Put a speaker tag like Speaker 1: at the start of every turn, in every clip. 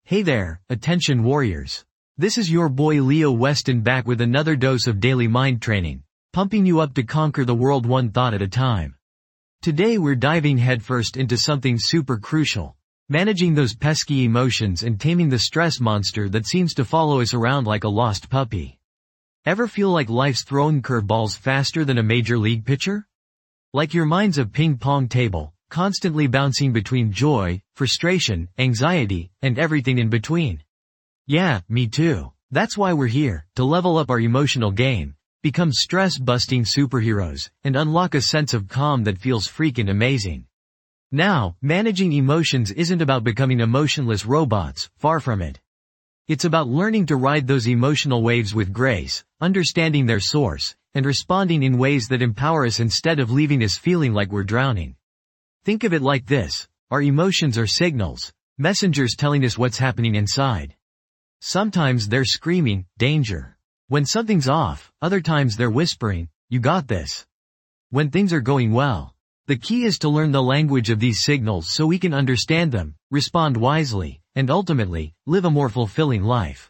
Speaker 1: Hey there, attention warriors. This is your boy Leo Weston back with another dose of daily mind training, pumping you up to conquer the world one thought at a time. Today we're diving headfirst into something super crucial, managing those pesky emotions and taming the stress monster that seems to follow us around like a lost puppy. Ever feel like life's throwing curveballs faster than a major league pitcher? Like your mind's a ping pong table, constantly bouncing between joy, frustration, anxiety, and everything in between. Yeah, me too. That's why we're here, to level up our emotional game, become stress-busting superheroes, and unlock a sense of calm that feels freaking amazing. Now, managing emotions isn't about becoming emotionless robots, far from it. It's about learning to ride those emotional waves with grace, understanding their source, and responding in ways that empower us instead of leaving us feeling like we're drowning. Think of it like this: our emotions are signals, messengers telling us what's happening inside. Sometimes they're screaming, danger. When something's off, other times they're whispering, you got this. When things are going well, the key is to learn the language of these signals so we can understand them, respond wisely, and ultimately, live a more fulfilling life.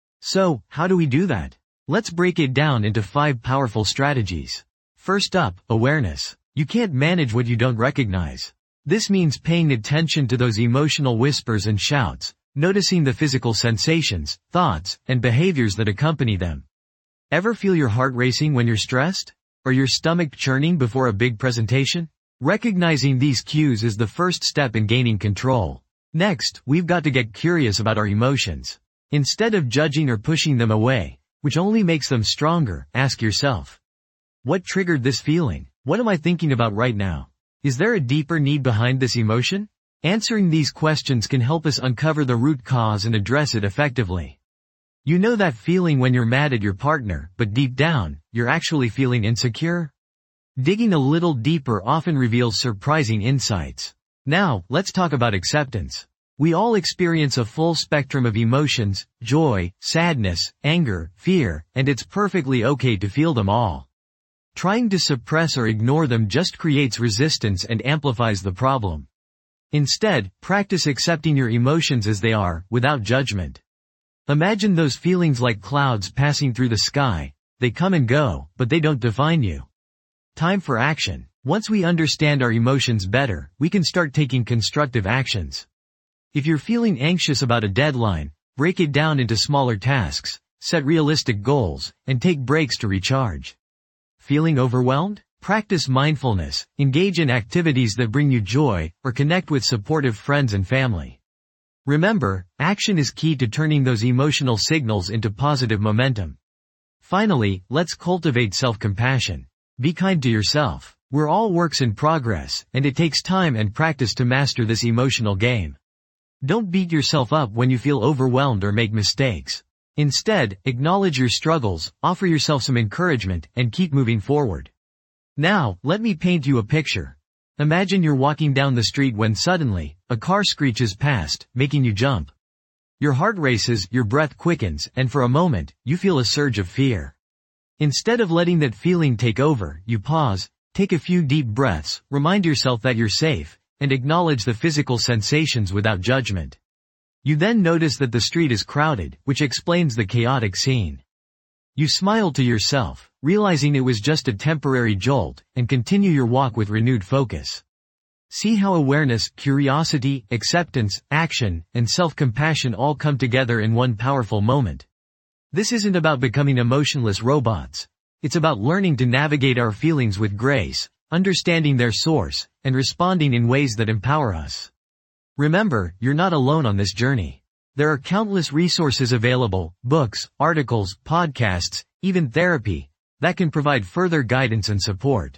Speaker 1: So, how do we do that? Let's break it down into 5 powerful strategies. First up, awareness. You can't manage what you don't recognize. This means paying attention to those emotional whispers and shouts, noticing the physical sensations, thoughts, and behaviors that accompany them. Ever feel your heart racing when you're stressed? Or your stomach churning before a big presentation? Recognizing these cues is the first step in gaining control. Next, we've got to get curious about our emotions. Instead of judging or pushing them away, which only makes them stronger, ask yourself, what triggered this feeling? What am I thinking about right now? Is there a deeper need behind this emotion? Answering these questions can help us uncover the root cause and address it effectively. You know that feeling when you're mad at your partner, but deep down, you're actually feeling insecure? Digging a little deeper often reveals surprising insights. Now, let's talk about acceptance. We all experience a full spectrum of emotions: joy, sadness, anger, fear, and it's perfectly okay to feel them all. Trying to suppress or ignore them just creates resistance and amplifies the problem. Instead, practice accepting your emotions as they are, without judgment. Imagine those feelings like clouds passing through the sky. They come and go, but they don't define you. Time for action. Once we understand our emotions better, we can start taking constructive actions. If you're feeling anxious about a deadline, break it down into smaller tasks, set realistic goals, and take breaks to recharge. Feeling overwhelmed? Practice mindfulness, engage in activities that bring you joy, or connect with supportive friends and family. Remember, action is key to turning those emotional signals into positive momentum. Finally, let's cultivate self-compassion. Be kind to yourself. We're all works in progress, and it takes time and practice to master this emotional game. Don't beat yourself up when you feel overwhelmed or make mistakes. Instead, acknowledge your struggles, offer yourself some encouragement, and keep moving forward. Now, let me paint you a picture. Imagine you're walking down the street when suddenly, a car screeches past, making you jump. Your heart races, your breath quickens, and for a moment, you feel a surge of fear. Instead of letting that feeling take over, you pause, take a few deep breaths, remind yourself that you're safe, and acknowledge the physical sensations without judgment. You then notice that the street is crowded, which explains the chaotic scene. You smile to yourself, realizing it was just a temporary jolt, and continue your walk with renewed focus. See how awareness, curiosity, acceptance, action, and self-compassion all come together in one powerful moment. This isn't about becoming emotionless robots. It's about learning to navigate our feelings with grace, understanding their source, and responding in ways that empower us. Remember, you're not alone on this journey. There are countless resources available, books, articles, podcasts, even therapy, that can provide further guidance and support.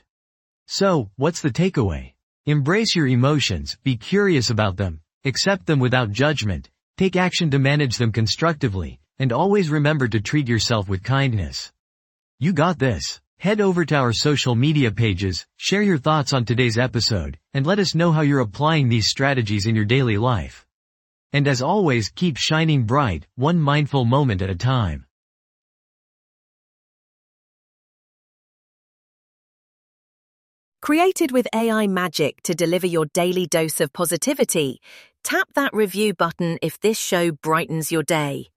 Speaker 1: So, what's the takeaway? Embrace your emotions, be curious about them, accept them without judgment, take action to manage them constructively, and always remember to treat yourself with kindness. You got this. Head over to our social media pages, share your thoughts on today's episode, and let us know how you're applying these strategies in your daily life. And as always, keep shining bright, one mindful moment at a time.
Speaker 2: Created with AI magic to deliver your daily dose of positivity, Tap that review button if this show brightens your day.